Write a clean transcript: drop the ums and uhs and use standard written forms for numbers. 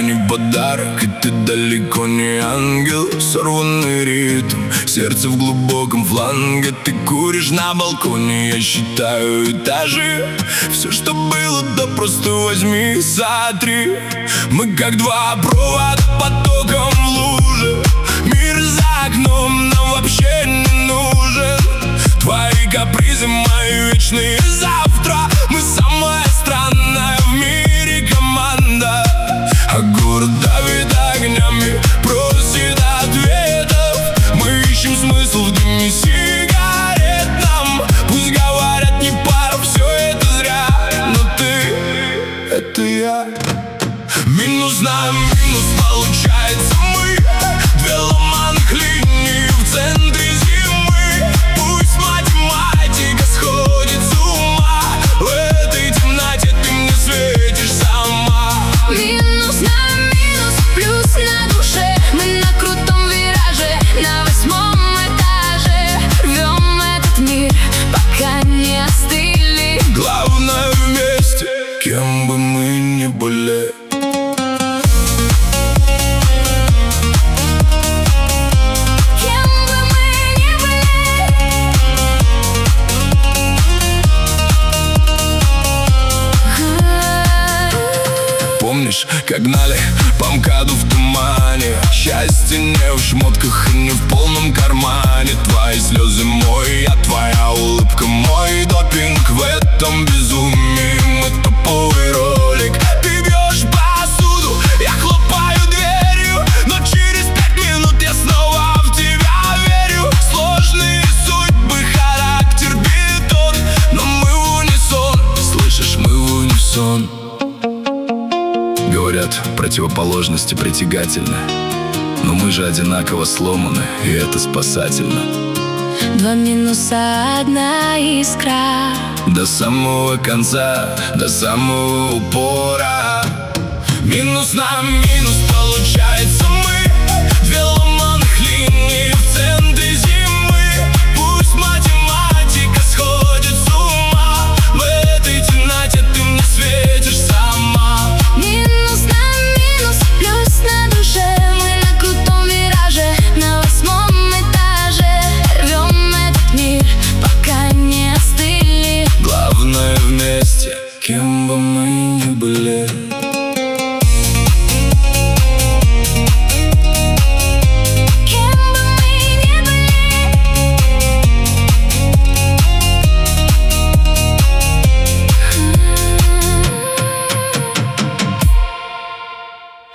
не подарок, и ты далеко не ангел. Сорванный ритм, сердце в глубоком фланге. Ты куришь на балконе, я считаю этажи. Все, что было, да просто возьми и сотри. Мы как два провода потоком в луже. Мир за окном нам вообще не нужен. Твои капризы, мои вечные завтра. Мы самая странная в мире команда. А город давит огнями, просит ответов. Мы ищем смысл в дыме сигарет нам. Пусть говорят, не пара, все это зря. Но ты — это я. Минус на минус получается мы. Две ломаных линии в центре зимы. Пусть математика сходит с ума. В этой темноте ты мне светишь сама. Минус на минус, плюс на душе. Мы на крутом вираже, на 8-м этаже. Рвем этот мир, пока не остыли. Главное вместе, кем бы мы ни были. Помнишь, как гнали по МКАДу в тумане? Счастье не в шмотках и не в полном кармане. Твои слезы мой, а твоя улыбка мой допинг. В этом безумии мы топовый ролик. Ты бьешь посуду, я хлопаю дверью. Но через 5 минут я снова в тебя верю. Сложные судьбы, характер бетон. Но мы в унисон, слышишь, мы в унисон. Говорят, противоположности притягательны, но мы же одинаково сломаны, и это спасательно. 2 минуса, 1 искра. До самого конца, до самого упора. Минус на минус.